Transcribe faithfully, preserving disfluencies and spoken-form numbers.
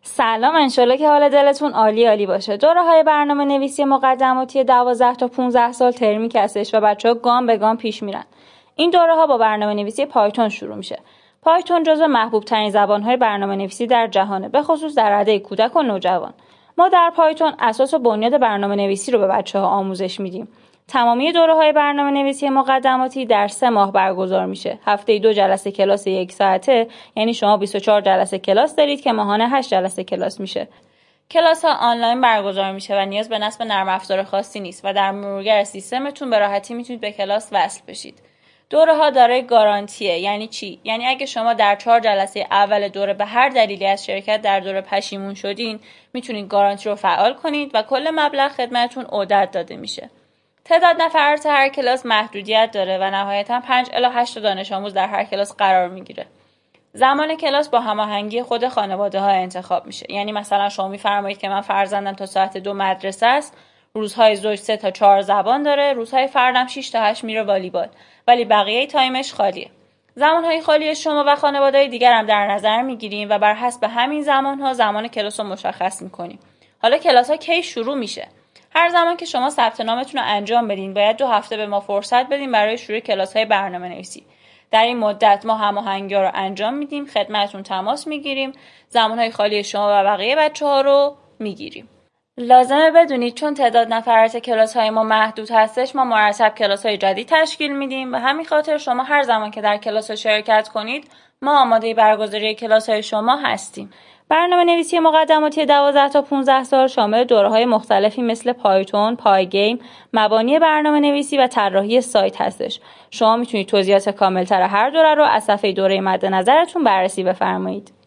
سلام، انشالله که حال دلتون عالی عالی باشه. دوره های برنامه نویسی مقدماتی دوازده تا پانزده سال ترمیک هستش و بچه‌ها گام به گام پیش میرن. این دوره ها با برنامه نویسی پایتون شروع میشه. پایتون جزو محبوب ترین زبان های برنامه نویسی در جهانه، به خصوص در رده کودک و نوجوان. ما در پایتون اساس و بنیاد برنامه نویسی رو به بچه‌ها آموزش میدیم. تمامی دوره‌های برنامه نویسی مقدماتی در سه ماه برگزار میشه. هفته دو جلسه کلاس یک ساعته، یعنی شما بیست و چهار جلسه کلاس دارید که ماهانه هشت جلسه کلاس میشه. کلاس ها آنلاین برگزار میشه و نیاز به نصب نرم افزار خاصی نیست و در مرورگر سیستمتون به راحتی میتونید به کلاس وصل بشید. دوره ها دارای گارانتیه. یعنی چی؟ یعنی اگه شما در چهار جلسه اول دوره به هر دلیلی از شرکت در دوره پشیمون شدین، میتونید گارانتی رو فعال کنید و کل مبلغ خدمتتون عدت داده میشه. تعداد نفرات هر کلاس محدودیت داره و نهایتاً پنج الی هشت دانش آموز در هر کلاس قرار میگیره. زمان کلاس با هماهنگی خود خانواده ها انتخاب میشه. یعنی مثلا شما میفرمایید که من فرزندم تا ساعت دو مدرسه است، روزهای زوج سه تا چهار زبان داره، روزهای فردم شش تا هشت میره والیبال، ولی بقیه تایمش خالیه. زمانهای خالی شما و خانواده‌های دیگر هم در نظر میگیریم و بر حسب همین زمانها زمان کلاس رو مشخص میکنیم. حالا کلاس ها کی شروع میشه؟ هر زمان که شما ثبت نامتون رو انجام بدین، باید دو هفته به ما فرصت بدین برای شروع کلاس‌های برنامه‌نویسی. در این مدت ما هماهنگی‌ها رو انجام میدیم، خدمتتون تماس میگیریم، زمانهای خالی شما و بقیه بچه‌ها رو میگیریم. لازمه بدونید چون تعداد نفرات کلاس‌های ما محدود هستش، ما مرتب کلاس‌های جدید تشکیل میدیم و همین خاطر شما هر زمان که در کلاس شرکت کنید، ما آماده برگزاری کلاس‌های شما هستیم. برنامه نویسی مقدماتی دوازده تا پانزده سال شامل دوره‌های مختلفی مثل پایتون، پایگیم، مبانی برنامه نویسی و طراحی سایت هستش. شما میتونید توضیحات کاملتر هر دوره رو از صفحه دوره مد نظرتون بررسی بفرمایید.